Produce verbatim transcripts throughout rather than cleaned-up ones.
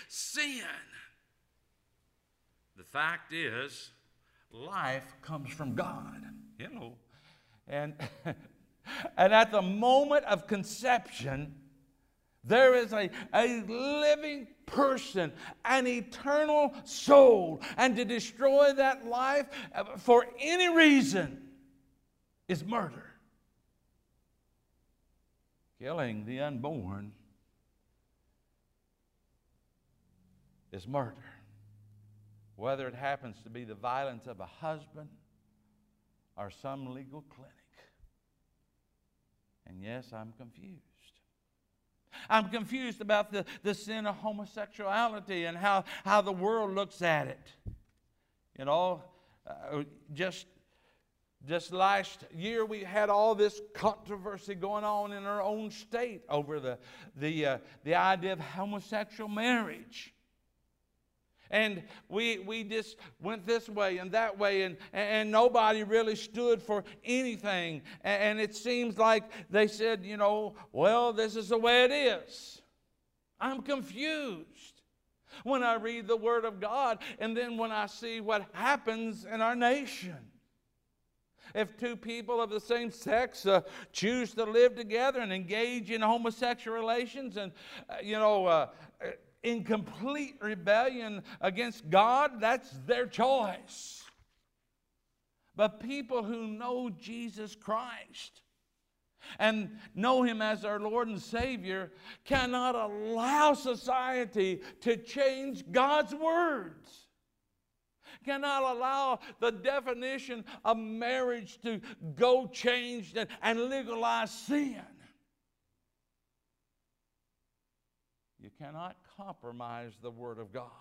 sin. The fact is, life comes from God. You know. And, and at the moment of conception, there is a, a living person, an eternal soul. And to destroy that life for any reason is murder. Killing the unborn is murder. Whether it happens to be the violence of a husband or some legal clinic. And yes, I'm confused. I'm confused about the, the sin of homosexuality and how, how the world looks at it. You know, uh, just, just last year we had all this controversy going on in our own state over the, the, uh, the idea of homosexual marriage. And we we just went this way and that way, and, and nobody really stood for anything. And it seems like they said, you know, well, this is the way it is. I'm confused when I read the Word of God, and then when I see what happens in our nation. If two people of the same sex uh, choose to live together and engage in homosexual relations, and, uh, you know, uh, in complete rebellion against God, that's their choice. But people who know Jesus Christ and know Him as our Lord and Savior cannot allow society to change God's words. Cannot allow the definition of marriage to go changed and, and legalize sin. You cannot compromise the Word of God.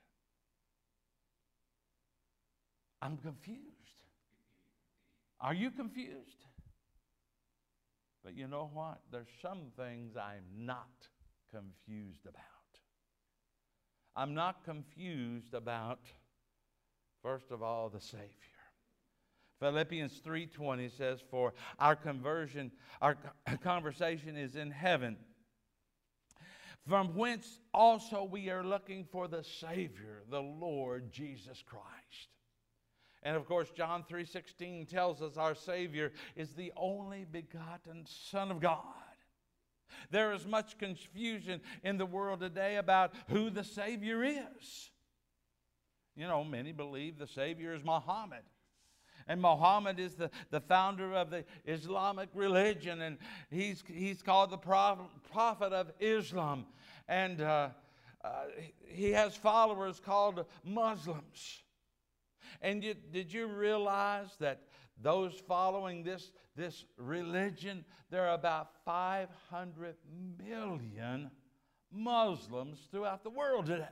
I'm confused. Are you confused? But you know what? There's some things I'm not confused about. I'm not confused about, first of all, the Savior. Philippians three twenty says, for our conversion, our conversation is in heaven, from whence also we are looking for the Savior, the Lord Jesus Christ. And of course, John three sixteen tells us our Savior is the only begotten Son of God. There is much confusion in the world today about who the Savior is. You know, many believe the Savior is Muhammad. And Muhammad is the, the founder of the Islamic religion, and he's, he's called the prophet of Islam. And uh, uh, he has followers called Muslims. And you, did you realize that those following this, this religion, there are about five hundred million Muslims throughout the world today?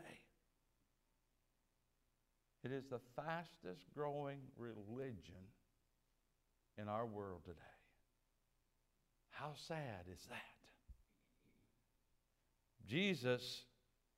It is the fastest growing religion in our world today. How sad is that? Jesus,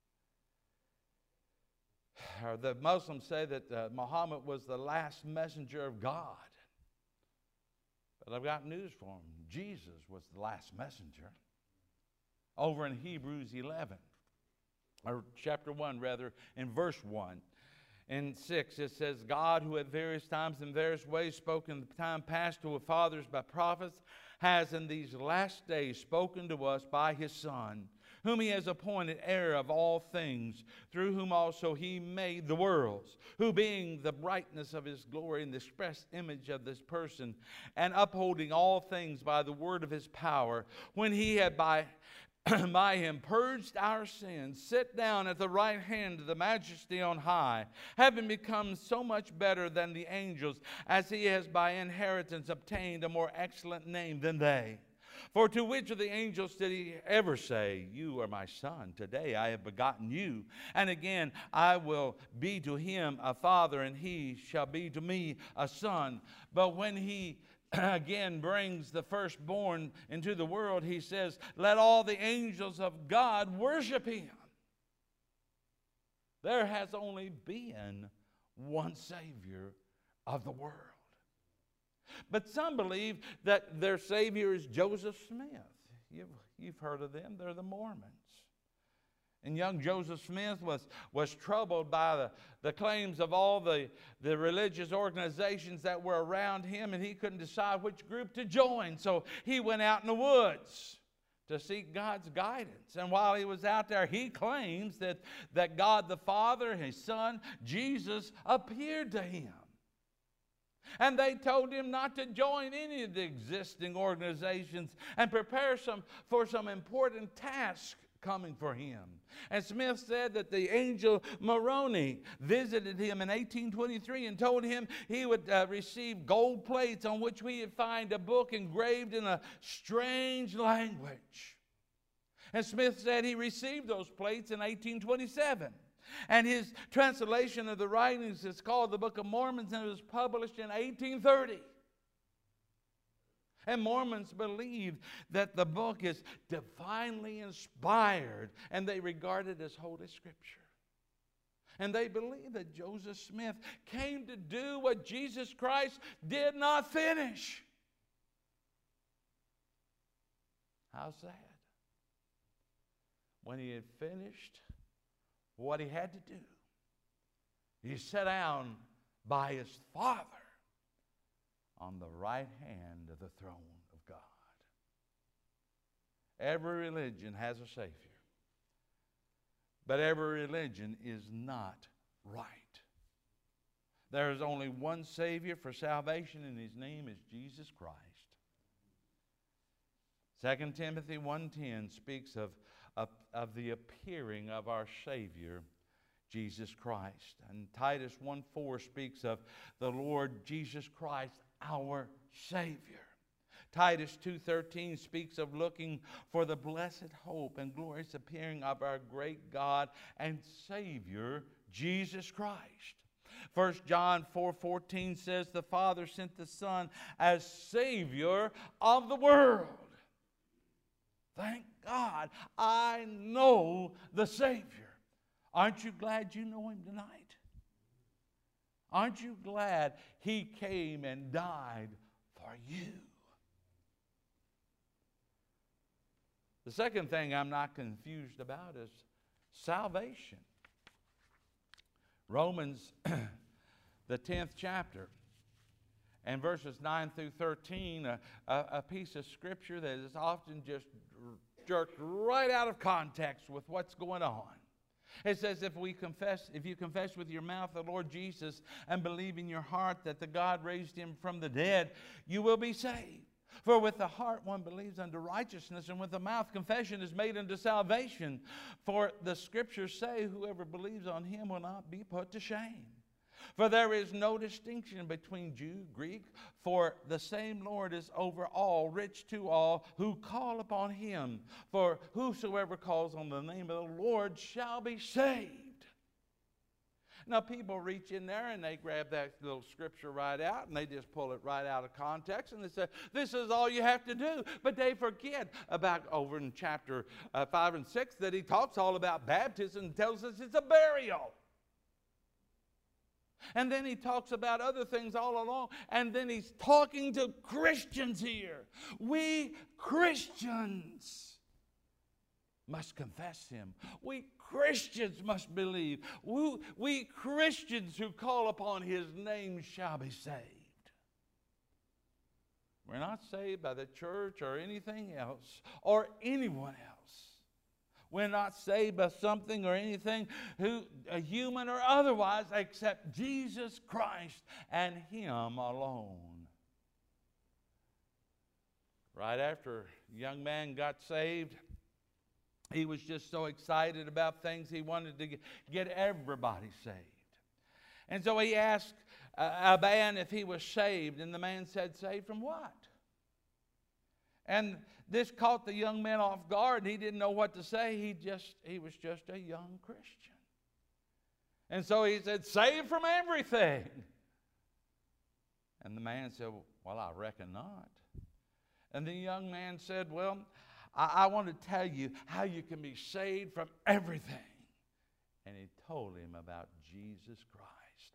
or the Muslims say that uh, Muhammad was the last messenger of God. But I've got news for them. Jesus was the last messenger. Over in Hebrews eleven, or chapter one rather, in verse one. In six, it says, God, who at various times in various ways spoke in the time past to our fathers by prophets, has in these last days spoken to us by His Son, whom He has appointed heir of all things, through whom also He made the worlds, who being the brightness of His glory and the express image of this person, and upholding all things by the word of His power, when He had by by Him purged our sins, sit down at the right hand of the Majesty on high, having become so much better than the angels, as He has by inheritance obtained a more excellent name than they. For to which of the angels did He ever say, you are my son, today I have begotten you? And again, I will be to him a father, and he shall be to me a son. But when He again brings the firstborn into the world, He says, let all the angels of God worship Him. There has only been one Savior of the world. But some believe that their Savior is Joseph Smith. You've, you've heard of them. They're the Mormons. And young Joseph Smith was, was troubled by the, the claims of all the, the religious organizations that were around him, and he couldn't decide which group to join. So he went out in the woods to seek God's guidance. And while he was out there, he claims that, that God the Father, His Son, Jesus, appeared to him. And they told him not to join any of the existing organizations and prepare some, for some important tasks coming for him. And Smith said that the angel Moroni visited him in eighteen twenty-three and told him he would uh, receive gold plates on which we would find a book engraved in a strange language. And Smith said he received those plates in eighteen twenty-seven. And his translation of the writings is called the Book of Mormon, and it was published in eighteen thirty. And Mormons believe that the book is divinely inspired, and they regard it as Holy Scripture. And they believe that Joseph Smith came to do what Jesus Christ did not finish. How sad. When he had finished what he had to do, he sat down by his Father on the right hand of the throne of God. Every religion has a Savior, but every religion is not right. There is only one Savior for salvation, and His name is Jesus Christ. Second Timothy one ten speaks of, of, of the appearing of our Savior, Jesus Christ. And Titus one four speaks of the Lord Jesus Christ, our Savior. Titus two thirteen speaks of looking for the blessed hope and glorious appearing of our great God and Savior, Jesus Christ. First John four fourteen says the Father sent the Son as Savior of the world. Thank God I know the Savior. Aren't you glad you know Him tonight? Aren't you glad He came and died for you? The second thing I'm not confused about is salvation. Romans, the tenth chapter, and verses nine through thirteen, a, a, a piece of Scripture that is often just jerked right out of context with what's going on. It says, if we confess, if you confess with your mouth the Lord Jesus and believe in your heart that the God raised Him from the dead, you will be saved. For with the heart one believes unto righteousness, and with the mouth confession is made unto salvation. For the Scriptures say, whoever believes on Him will not be put to shame. For there is no distinction between Jew, Greek, for the same Lord is over all, rich to all who call upon Him. For whosoever calls on the name of the Lord shall be saved. Now people reach in there and they grab that little scripture right out and they just pull it right out of context and they say, this is all you have to do. But they forget about over in chapter uh, five and six that he talks all about baptism and tells us it's a burial. And then he talks about other things all along. And then he's talking to Christians here. We Christians must confess Him. We Christians must believe. We, we Christians who call upon His name shall be saved. We're not saved by the church or anything else or anyone else. We're not saved by something or anything, who, a human or otherwise, except Jesus Christ and Him alone. Right after a young man got saved, he was just so excited about things he wanted to get everybody saved. And so he asked a man if he was saved, and the man said, saved from what? And this caught the young man off guard. He didn't know what to say. He just he was just a young Christian. And so he said, saved from everything. And the man said, well, I reckon not. And the young man said, well, I, I want to tell you how you can be saved from everything. And he told him about Jesus Christ.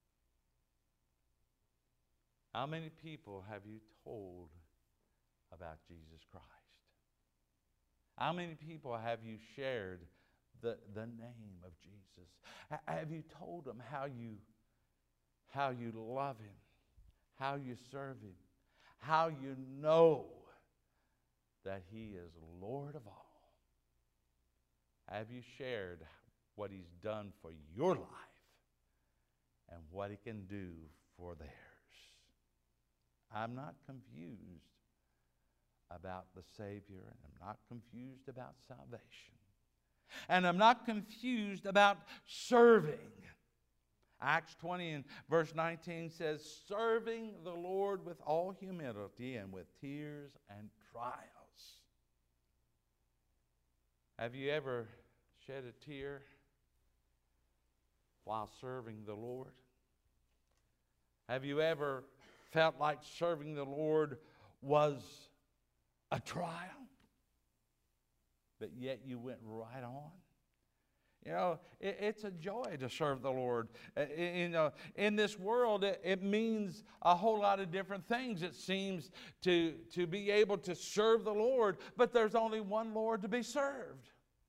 How many people have you told about Jesus Christ? How many people have you shared the, the name of Jesus? H- have you told him how you, how you love him, how you serve him, how you know that he is Lord of all? Have you shared what he's done for your life and what he can do for theirs? I'm not confused about the Savior, and I'm not confused about salvation. And I'm not confused about serving. Acts twenty and verse nineteen says, serving the Lord with all humility and with tears and trials. Have you ever shed a tear while serving the Lord? Have you ever felt like serving the Lord was a trial, but yet you went right on? You know, it, it's a joy to serve the Lord. Uh, you know, in this world, it, it means a whole lot of different things. It seems to, to be able to serve the Lord, but there's only one Lord to be served.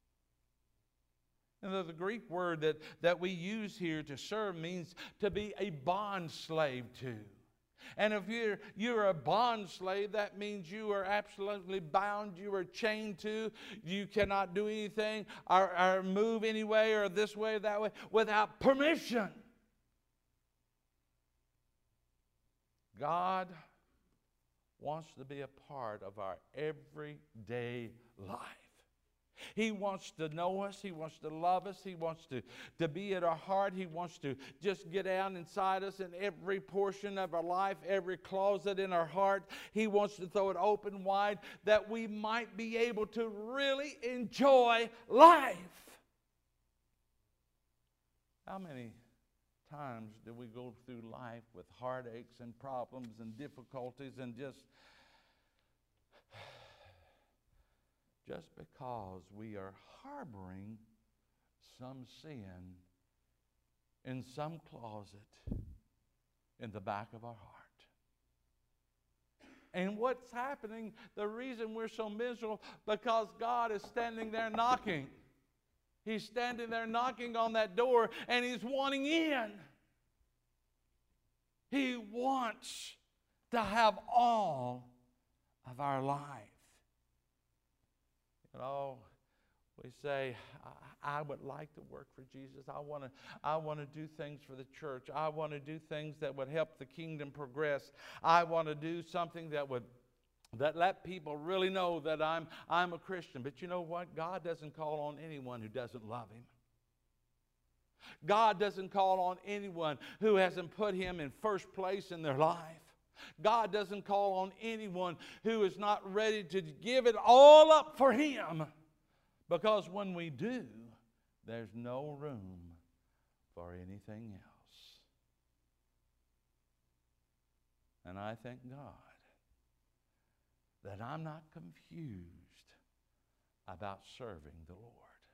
And the Greek word that, that we use here to serve means to be a bond slave to. And if you're, you're a bond slave, that means you are absolutely bound, you are chained to. You cannot do anything or, or move any way or this way or that way without permission. God wants to be a part of our everyday life. He wants to know us. He wants to love us. He wants to, to be at our heart. He wants to just get down inside us in every portion of our life, every closet in our heart. He wants to throw it open wide that we might be able to really enjoy life. How many times do we go through life with heartaches and problems and difficulties and just just because we are harboring some sin in some closet in the back of our heart? And what's happening, the reason we're so miserable, because God is standing there knocking. He's standing there knocking on that door, and He's wanting in. He wants to have all of our life. You know, we say, I, I would like to work for Jesus. I want to I want to do things for the church. I want to do things that would help the kingdom progress. I want to do something that would that let people really know that I'm I'm a Christian. But you know what? God doesn't call on anyone who doesn't love Him. God doesn't call on anyone who hasn't put Him in first place in their life. God doesn't call on anyone who is not ready to give it all up for Him. Because when we do, there's no room for anything else. And I thank God that I'm not confused about serving the Lord.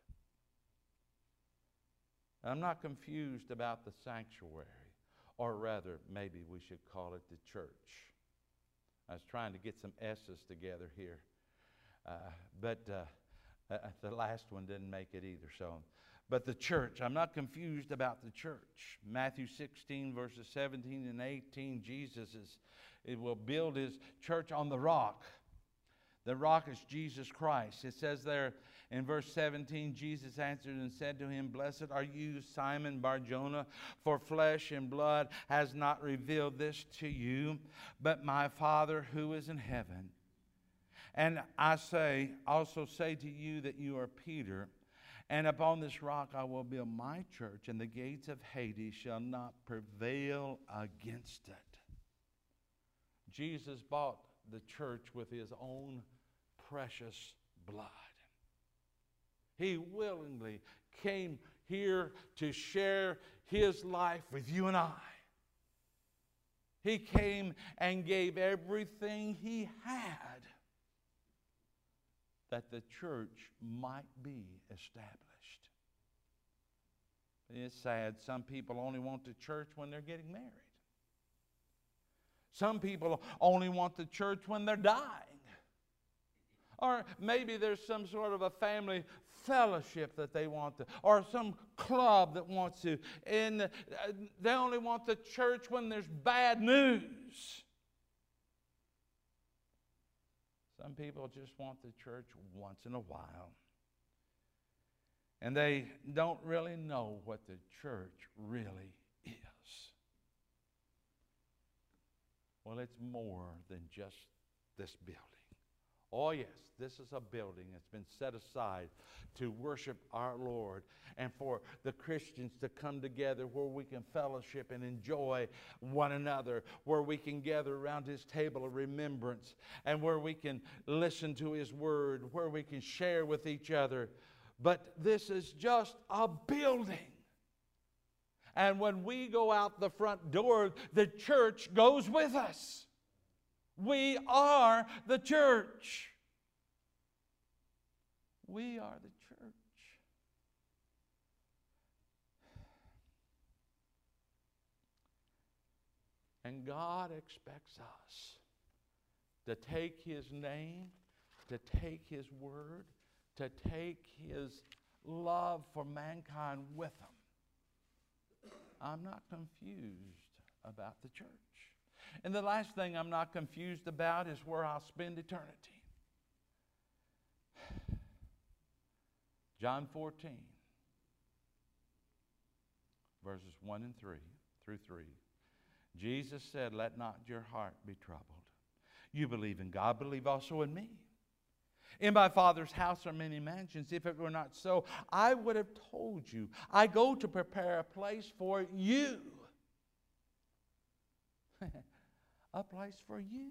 I'm not confused about the sanctuary. Or rather, maybe we should call it the church. I was trying to get some S's together here. Uh, but uh, uh, the last one didn't make it either. So, But the church, I'm not confused about the church. Matthew sixteen, verses seventeen and eighteen, Jesus is, it will build His church on the rock. The rock is Jesus Christ. It says there in verse seventeen, Jesus answered and said to him, Blessed are you, Simon Bar-Jonah, for flesh and blood has not revealed this to you, but my Father who is in heaven. And I say, also say to you that you are Peter, and upon this rock I will build my church, and the gates of Hades shall not prevail against it. Jesus bought the church with His own precious blood. He willingly came here to share His life with you and I. He came and gave everything He had that the church might be established. It's sad. Some people only want the church when they're getting married. Some people only want the church when they're dying. Or maybe there's some sort of a family fellowship that they want to, or some club that wants to, and they only want the church when there's bad news. Some people just want the church once in a while. And they don't really know what the church really is. Well, it's more than just this building. Oh, yes, this is a building that's been set aside to worship our Lord and for the Christians to come together where we can fellowship and enjoy one another, where we can gather around His table of remembrance, and where we can listen to His Word, where we can share with each other. But this is just a building. And when we go out the front door, the church goes with us. We are the church. We are the church. And God expects us to take His name, to take His word, to take His love for mankind with Him. I'm not confused about the church. And the last thing I'm not confused about is where I'll spend eternity. John fourteen, verses one and three through three. Jesus said, "Let not your heart be troubled. You believe in God, believe also in me. In my Father's house are many mansions. If it were not so, I would have told you. I go to prepare a place for you." A place for you.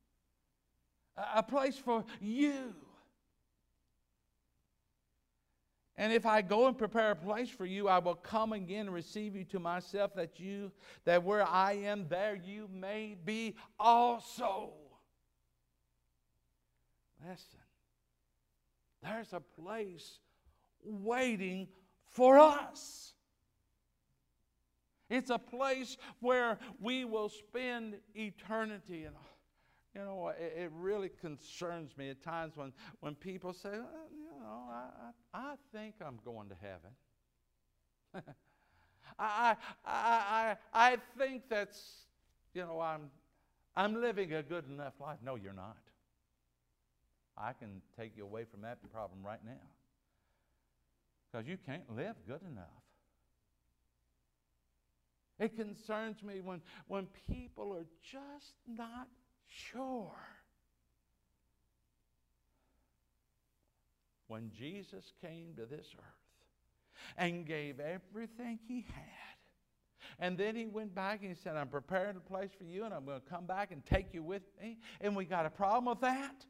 A place for you. And if I go and prepare a place for you, I will come again and receive you to myself, that you, that where I am, there you may be also. Listen, there's a place waiting for us. It's a place where we will spend eternity. And you know, it, it really concerns me at times when, when people say, well, you know, I, I, I think I'm going to heaven. I, I, I, I think that's, you know, I'm, I'm living a good enough life. No, you're not. I can take you away from that problem right now. Because you can't live good enough. It concerns me when, when people are just not sure. When Jesus came to this earth and gave everything He had, and then He went back and He said, "I'm preparing a place for you, and I'm going to come back and take you with me," and we got a problem with that?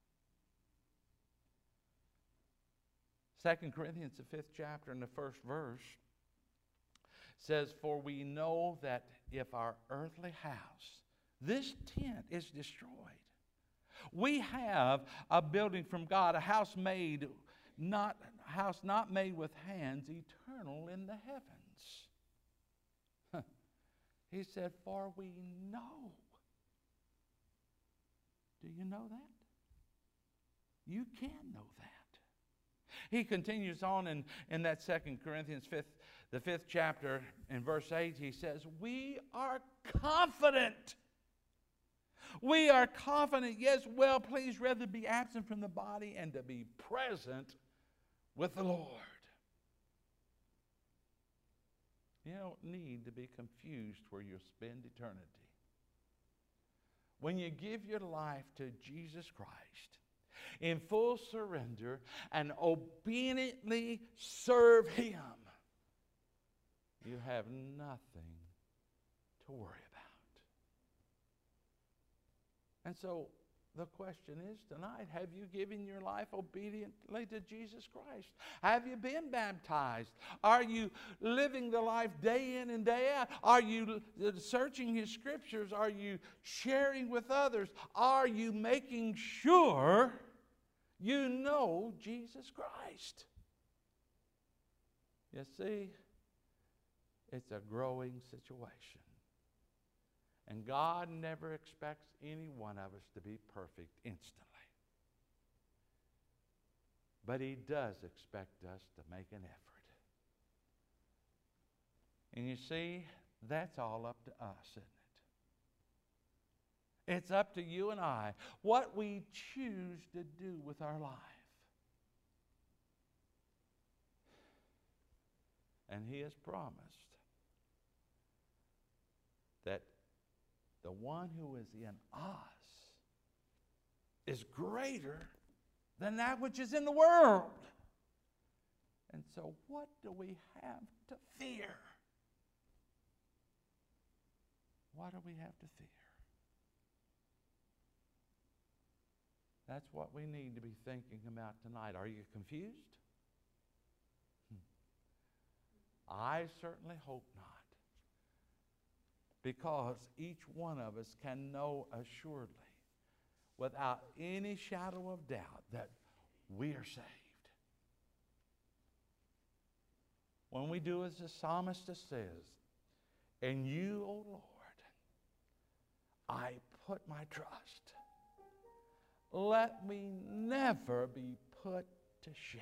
Second Corinthians, the fifth chapter, and the first verse, says, "For we know that if our earthly house, this tent, is destroyed, we have a building from God, a house made not house not made with hands, eternal in the heavens." Huh. He said, "For we know." Do you know that? You can know that. He continues on in, in that Second Corinthians fifth, the fifth chapter, in verse eight, he says, "We are confident. We are confident, yes, well pleased rather to be absent from the body and to be present with the Lord." You don't need to be confused where you'll spend eternity. When you give your life to Jesus Christ in full surrender and obediently serve Him, you have nothing to worry about. And so the question is tonight, have you given your life obediently to Jesus Christ? Have you been baptized? Are you living the life day in and day out? Are you searching His Scriptures? Are you sharing with others? Are you making sure you know Jesus Christ? You see, it's a growing situation. And God never expects any one of us to be perfect instantly. But He does expect us to make an effort. And you see, that's all up to us, isn't it? It's up to you and I what we choose to do with our life. And He has promised that the one who is in us is greater than that which is in the world. And so what do we have to fear? What do we have to fear? That's what we need to be thinking about tonight. Are you confused? Hmm. I certainly hope not. Because each one of us can know assuredly, without any shadow of doubt, that we are saved. When we do as the psalmist says, "In you, O Lord, I put my trust. Let me never be put to shame."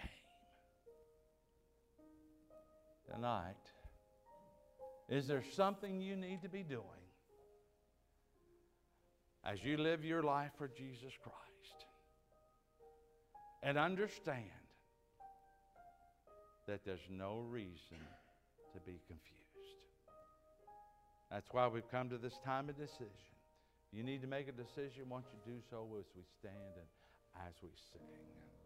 Tonight, is there something you need to be doing as you live your life for Jesus Christ? And understand that there's no reason to be confused. That's why we've come to this time of decision. You need to make a decision. Won't you do so as we stand and as we sing?